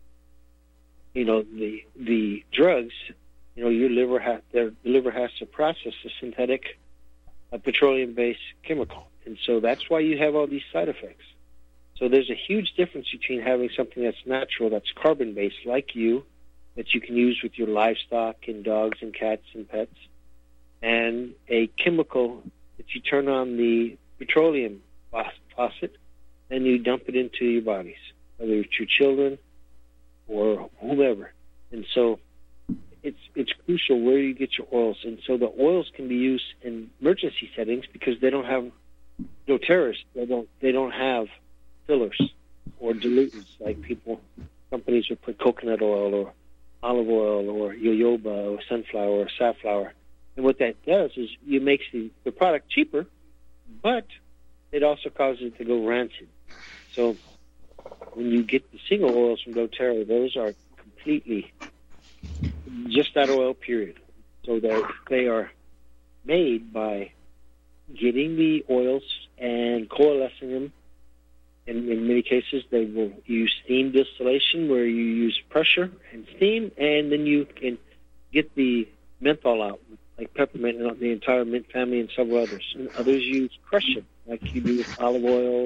you know, the the drugs, you know, your liver has their liver has to process a synthetic, a petroleum-based chemical, and so that's why you have all these side effects. So there's a huge difference between having something that's natural, that's carbon-based, like you, that you can use with your livestock and dogs and cats and pets, and a chemical that you turn on the petroleum faucet and you dump it into your bodies, whether it's your children or whoever. And so it's it's crucial where you get your oils. And so the oils can be used in emergency settings because they don't have doTERRA. They don't they don't have fillers or dilutants like people companies would put coconut oil or olive oil or jojoba or sunflower or safflower. And what that does is it makes the, the product cheaper, but it also causes it to go rancid. So when you get the single oils from doTERRA, those are completely just that oil, period. So that they are made by getting the oils and coalescing them. And in many cases, they will use steam distillation, where you use pressure and steam, and then you can get the menthol out, like peppermint and the entire mint family and several others. And others use crushing, like you do with olive oils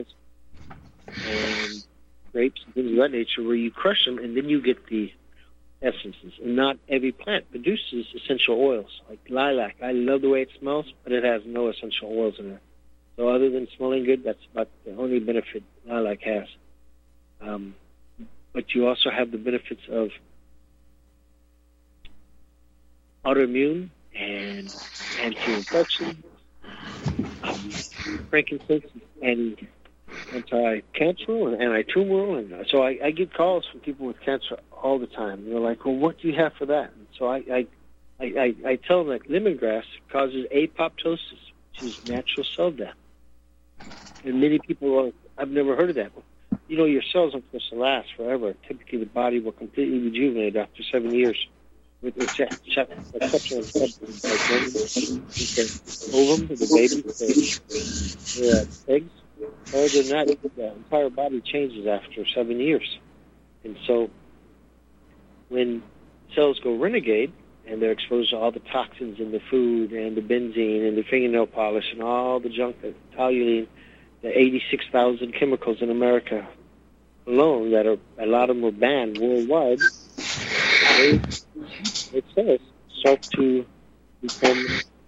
and grapes and things of that nature, where you crush them and then you get the essences. And not every plant produces essential oils, like lilac. I love the way it smells, but it has no essential oils in it. So other than smelling good, that's about the only benefit lilac has. Um, but you also have the benefits of autoimmune and anti-infection, um, frankincense, and anti-canceral and anti-tumoral. And so I, I get calls from people with cancer all the time. And they're like, well, what do you have for that? And so I, I, I, I tell them that lemongrass causes apoptosis, which is natural cell death. And many people are, I've never heard of that. You know, your cells aren't supposed to last forever. Typically, the body will completely rejuvenate after seven years. With exception of substance like women, the ovum, the baby, the, the eggs. Other than that, the entire body changes after seven years. And so when cells go renegade, and they're exposed to all the toxins in the food and the benzene and the fingernail polish and all the junk, the toluene, the eighty-six thousand chemicals in America alone that are, a lot of them are banned worldwide, they, it says, start to become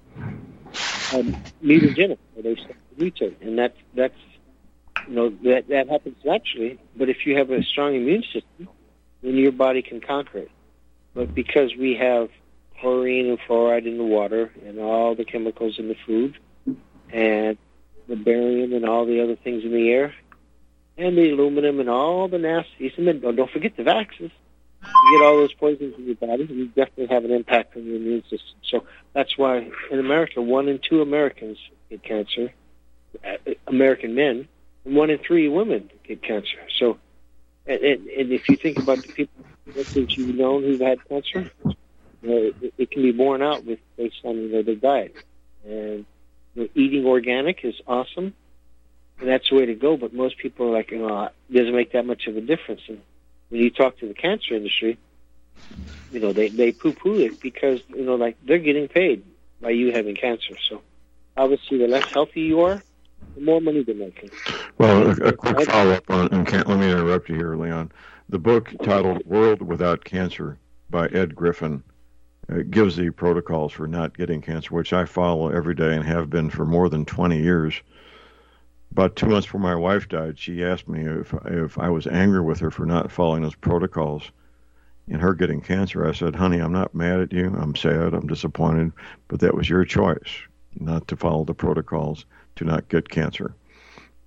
um, mutagenic, or they start to mutate. And that, that's, you know, that, that happens naturally, but if you have a strong immune system, then your body can conquer it. But because we have chlorine and fluoride in the water and all the chemicals in the food and the barium and all the other things in the air and the aluminum and all the nasties, and then don't forget the vaccines. You get all those poisons in your body, you definitely have an impact on your immune system. So that's why in America, one in two Americans get cancer, American men, and one in three women get cancer. So, and, and, and if you think about the people that you've known who've had cancer, you know, it, it can be borne out with based on, you know, their diet. And you know, eating organic is awesome, and that's the way to go. But most people are like, you know, it doesn't make that much of a difference. And when you talk to the cancer industry, you know, they, they poo-poo it because, you know, like they're getting paid by you having cancer. So obviously the less healthy you are, the more money they're making. Well, a, a quick follow-up on, and can't, let me interrupt you here, Leon. The book titled World Without Cancer by Ed Griffin uh, gives the protocols for not getting cancer, which I follow every day and have been for more than twenty years. About two months before my wife died, she asked me if if I was angry with her for not following those protocols and her getting cancer. I said, honey, I'm not mad at you. I'm sad. I'm disappointed. But that was your choice, not to follow the protocols to not get cancer.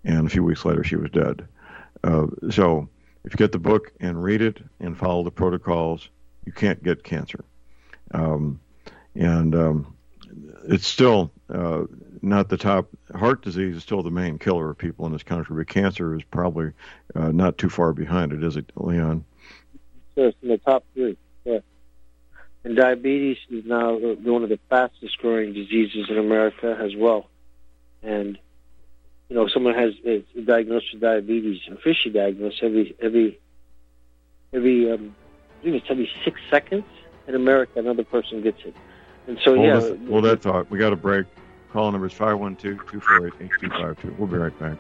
and a few weeks later she was dead. Uh, so if you get the book and read it and follow the protocols, you can't get cancer. Um, and um, it's still uh, not the top. Heart disease is still the main killer of people in this country, but cancer is probably uh, not too far behind it, is it, Leon? So it's in the top three, yeah. And diabetes is now one of the fastest growing diseases in America as well. And, you know, someone has is diagnosed with diabetes, officially diagnosed every, every, every, um, I think it's every six seconds in America, another person gets it. And so, well, yeah. That's, well, that thought. We got a break. Call number is five one two, two four eight, eight two five two. We'll be right back.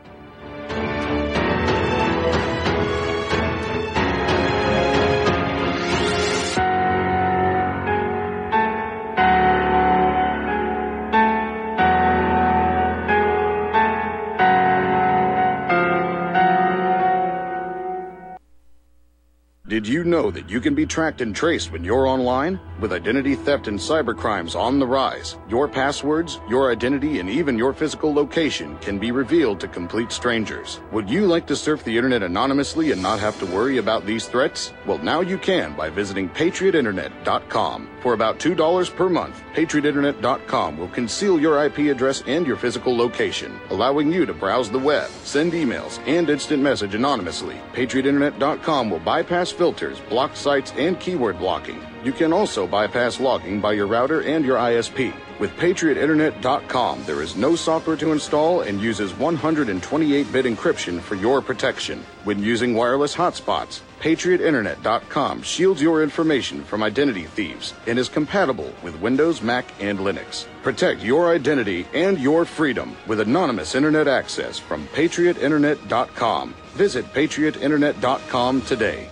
Did you know that you can be tracked and traced when you're online? With identity theft and cybercrimes on the rise, your passwords, your identity, and even your physical location can be revealed to complete strangers. Would you like to surf the internet anonymously and not have to worry about these threats? Well, now you can by visiting patriot internet dot com. For about two dollars per month, patriot internet dot com will conceal your I P address and your physical location, allowing you to browse the web, send emails, and instant message anonymously. patriot internet dot com will bypass filters, block sites, and keyword blocking. You can also bypass logging by your router and your I S P. With patriot internet dot com, there is no software to install and uses one hundred twenty-eight bit encryption for your protection. When using wireless hotspots, patriot internet dot com shields your information from identity thieves and is compatible with Windows, Mac, and Linux. Protect your identity and your freedom with anonymous internet access from patriot internet dot com. Visit patriot internet dot com today.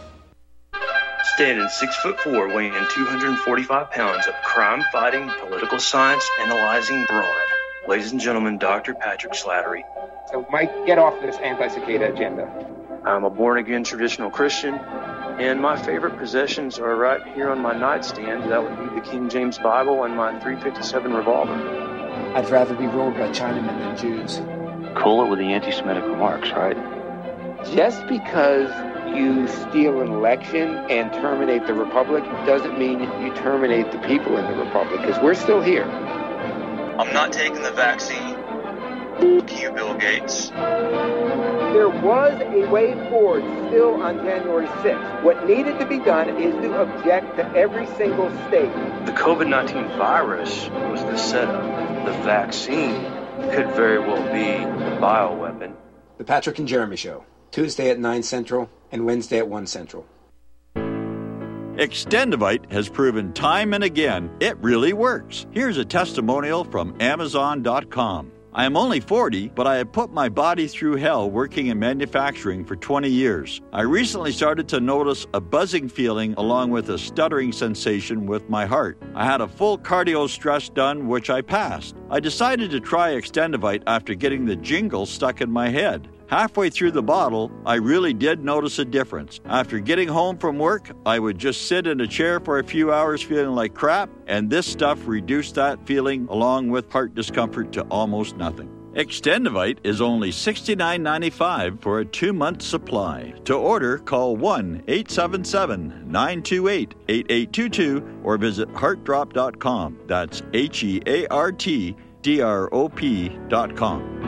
Standing six foot four, weighing two hundred forty-five pounds of crime-fighting, political science analyzing brawn. Ladies and gentlemen, Doctor Patrick Slattery. So, Mike, get off this anti-cicada agenda. I'm a born-again traditional Christian, and my favorite possessions are right here on my nightstand. That would be the King James Bible and my three fifty-seven revolver. I'd rather be ruled by Chinamen than Jews. Cool it with the anti-Semitic remarks, right? Just because you steal an election and terminate the republic doesn't mean you terminate the people in the republic, because we're still here. I'm not taking the vaccine. Fuck you, Bill Gates. There was a way forward still on January sixth. What needed to be done is to object to every single state. The COVID nineteen virus was the setup. The vaccine could very well be the bioweapon. The Patrick and Jeremy Show, Tuesday at nine Central and Wednesday at one Central. Extendivite has proven time and again it really works. Here's a testimonial from Amazon dot com. I am only forty, but I have put my body through hell working in manufacturing for twenty years. I recently started to notice a buzzing feeling along with a stuttering sensation with my heart. I had a full cardio stress done, which I passed. I decided to try Extendivite after getting the jingle stuck in my head. Halfway through the bottle, I really did notice a difference. After getting home from work, I would just sit in a chair for a few hours feeling like crap, and this stuff reduced that feeling along with heart discomfort to almost nothing. Extendivite is only sixty-nine ninety-five for a two-month supply. To order, call one eight seven seven, nine two eight, eight eight two two or visit heart drop dot com. That's H E A R T D R O P dot com.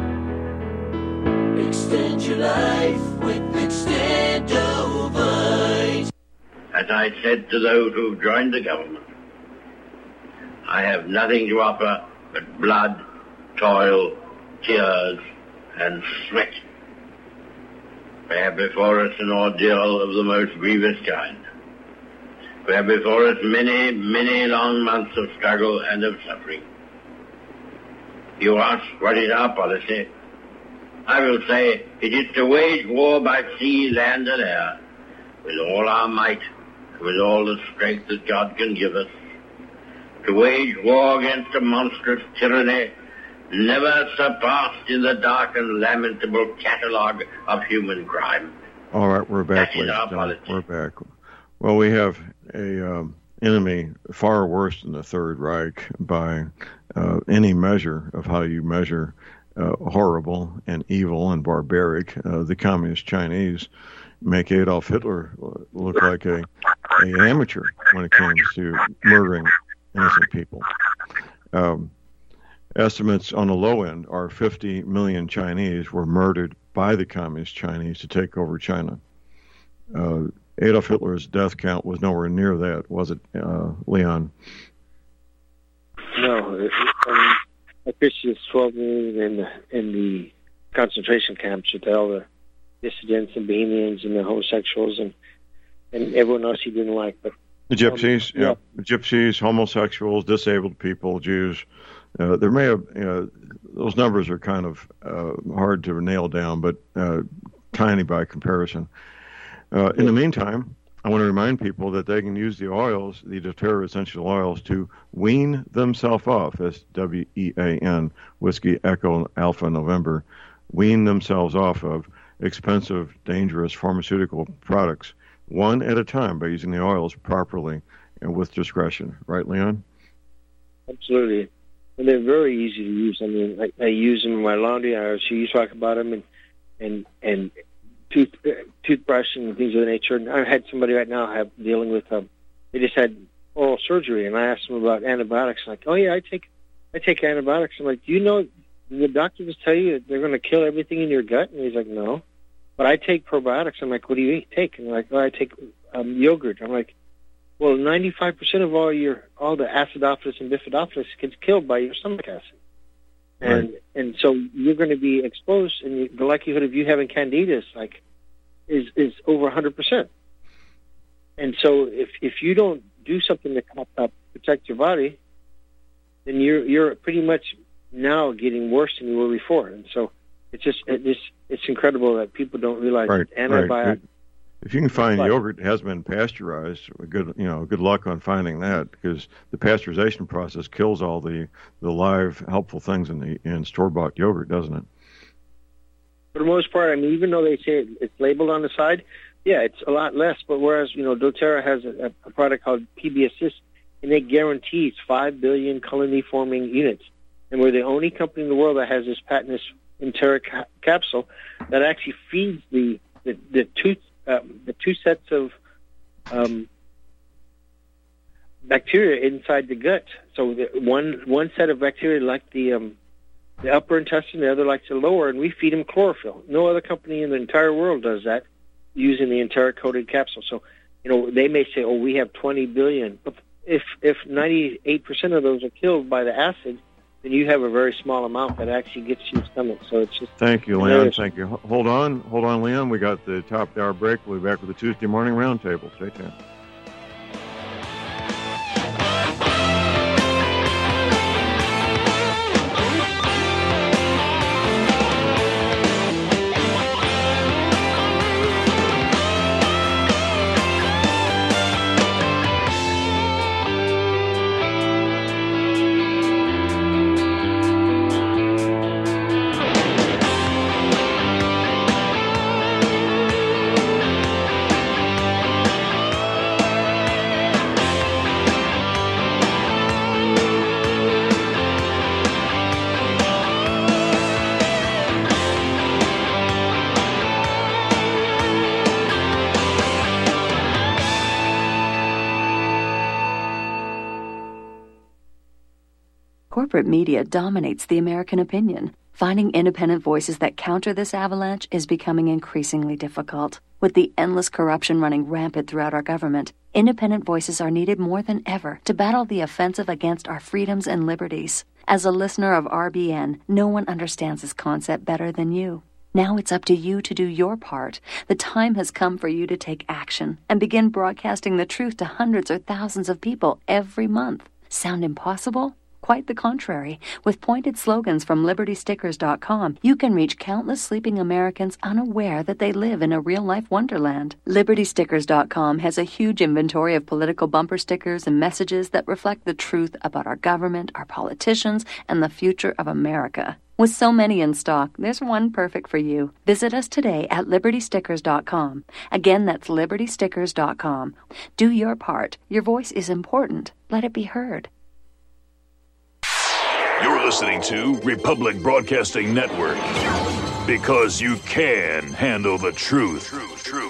Extend your life with Extendivite. As I said to those who've joined the government, I have nothing to offer but blood, toil, tears, and sweat. We have before us an ordeal of the most grievous kind. We have before us many, many long months of struggle and of suffering. You ask, what is our policy? I will say it is to wage war by sea, land, and air, with all our might, with all the strength that God can give us, to wage war against a monstrous tyranny never surpassed in the dark and lamentable catalogue of human crime. All right, we're back, That is ladies our and gentlemen. policy. We're back. Well, we have a um, enemy far worse than the Third Reich by uh, any measure of how you measure uh, horrible and evil and barbaric. Uh, the communist Chinese make Adolf Hitler look like a, a amateur when it comes to murdering innocent people. Um, estimates on the low end are fifty million Chinese were murdered by the communist Chinese to take over China. Uh, Adolf Hitler's death count was nowhere near that, was it, uh, Leon? No. It, um, I Christians twelve million in the, in the concentration camps with all the dissidents and Bohemians and the homosexuals and, and everyone else he didn't like. But the gypsies, um, yeah. yeah, gypsies, homosexuals, disabled people, Jews. Uh, there may have, you know, those numbers are kind of uh, hard to nail down, but uh, tiny by comparison. Uh, in the meantime, I want to remind people that they can use the oils, the doTERRA essential oils, to wean themselves off. That's W E A N, Whiskey Echo Alpha November, wean themselves off of expensive, dangerous pharmaceutical products, one at a time, by using the oils properly and with discretion. Right, Leon? Absolutely. And they're very easy to use. I mean, I, I use them in my laundry. I see you talk about them, and and and tooth uh, toothbrush and things of the nature. And I had somebody right now have dealing with um, they just had oral surgery, and I asked them about antibiotics. Like, oh yeah, I take I take antibiotics. I'm like, do you know? Did the doctor just tell you that they're going to kill everything in your gut? And he's like, no. But I take probiotics. I'm like, what do you eat? take? And they're like, oh, I take um, yogurt. I'm like, well, ninety-five percent of all your all the acidophilus and bifidophilus gets killed by your stomach acid, and right. and so you're going to be exposed, and you, the likelihood of you having candidias like is is over one hundred percent. And so if if you don't do something to uh, protect your body, then you're you're pretty much now getting worse than you were before. And so it's just it just it's incredible that people don't realize right, that antibiotics. Right. If you can find yogurt that has been pasteurized, good you know, good luck on finding that, because the pasteurization process kills all the, the live helpful things in the in store bought yogurt, doesn't it? For the most part, I mean, even though they say it's labeled on the side, yeah, it's a lot less. But whereas you know, doTERRA has a, a product called P B Assist, and it guarantees five billion colony forming units, and we're the only company in the world that has this patented enteric ca- capsule that actually feeds the the, the tooth. Uh, the two sets of um, bacteria inside the gut. So the one one set of bacteria like the um, the upper intestine, the other likes the lower, and we feed them chlorophyll. No other company in the entire world does that using the enteric-coated capsule. So, you know, they may say, oh, we have twenty billion. But if if ninety-eight percent of those are killed by the acid, then you have a very small amount that actually gets to your stomach. So it's just... Thank you, Leon. Thank you. Hold on. Hold on, Leon. We got the top of the hour break. We'll be back with the Tuesday morning roundtable. Stay tuned. Corporate media dominates the American opinion. Finding independent voices that counter this avalanche is becoming increasingly difficult. With the endless corruption running rampant throughout our government, independent voices are needed more than ever to battle the offensive against our freedoms and liberties. As a listener of R B N, no one understands this concept better than you. Now it's up to you to do your part. The time has come for you to take action and begin broadcasting the truth to hundreds or thousands of people every month. Sound impossible? Quite the contrary. With pointed slogans from Liberty Stickers dot com, you can reach countless sleeping Americans unaware that they live in a real-life wonderland. Liberty Stickers dot com has a huge inventory of political bumper stickers and messages that reflect the truth about our government, our politicians, and the future of America. With so many in stock, there's one perfect for you. Visit us today at Liberty Stickers dot com. Again, that's Liberty Stickers dot com. Do your part. Your voice is important. Let it be heard. You're listening to Republic Broadcasting Network. Because you can handle the truth. Truth, truth.